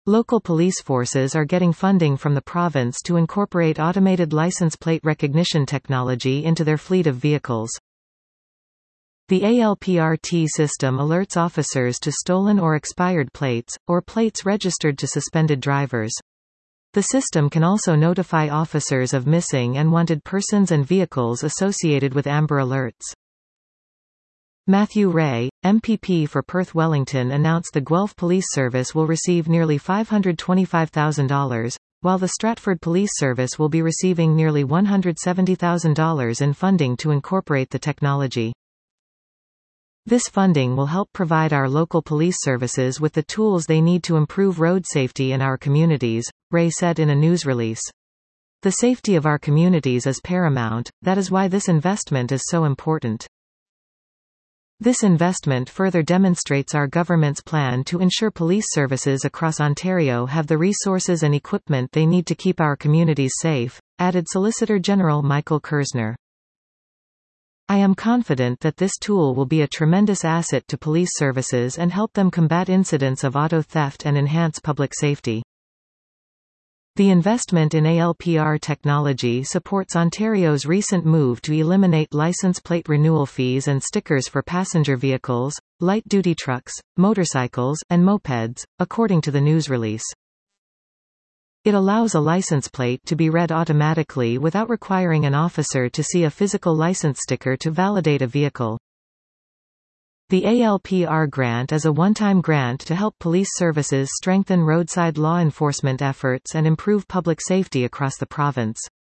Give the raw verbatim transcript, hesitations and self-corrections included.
Local police forces are getting funding from the province to incorporate automated license plate recognition technology into their fleet of vehicles. The A L P R T system alerts officers to stolen or expired plates, or plates registered to suspended drivers. The system can also notify officers of missing and wanted persons and vehicles associated with Amber Alerts. Matthew Ray, M P P for Perth Wellington, announced the Guelph Police Service will receive nearly five hundred twenty-five thousand dollars, while the Stratford Police Service will be receiving nearly one hundred seventy thousand dollars in funding to incorporate the technology. This funding will help provide our local police services with the tools they need to improve road safety in our communities, Ray said in a news release. The safety of our communities is paramount, that is why this investment is so important. This investment further demonstrates our government's plan to ensure police services across Ontario have the resources and equipment they need to keep our communities safe, added Solicitor General Michael Kersner. I am confident that this tool will be a tremendous asset to police services and help them combat incidents of auto theft and enhance public safety. The investment in A L P R technology supports Ontario's recent move to eliminate license plate renewal fees and stickers for passenger vehicles, light-duty trucks, motorcycles, and mopeds, according to the news release. It allows a license plate to be read automatically without requiring an officer to see a physical license sticker to validate a vehicle. The A L P R grant is a one-time grant to help police services strengthen roadside law enforcement efforts and improve public safety across the province.